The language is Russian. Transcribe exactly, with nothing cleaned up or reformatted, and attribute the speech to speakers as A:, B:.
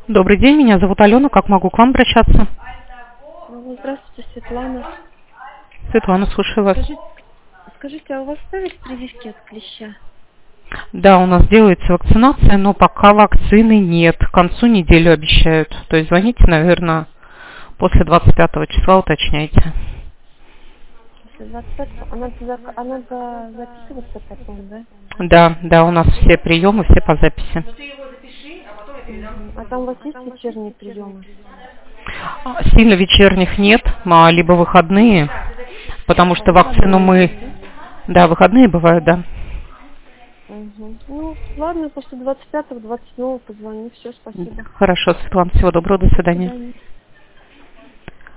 A: Добрый день, меня зовут Алена. Как могу к вам обращаться?
B: Ну, здравствуйте, Светлана.
A: Светлана, слушаю вас.
B: Скажите, скажите, а у вас ставят прививки от клеща?
A: Да, у нас делается вакцинация, но пока вакцины нет. К концу недели обещают. То есть звоните, наверное, после двадцать пятого числа, уточняйте.
B: После двадцать пятого? А надо, зак- а надо записываться потом, да?
A: Да, да, у нас все приемы, все по записи.
B: Мгм. А там у вас есть вечерние приемы?
A: А, Сильно вечерних нет, а, либо выходные, потому
B: А
A: что вакцину
B: выходные
A: мы...
B: есть, да?
A: Да, выходные бывают, да.
B: Угу. Ну, ладно, после двадцать пятого, двадцать седьмого позвоню. Все, спасибо.
A: Хорошо, Светлана, всего доброго, до
B: До
A: свидания.
B: свидания.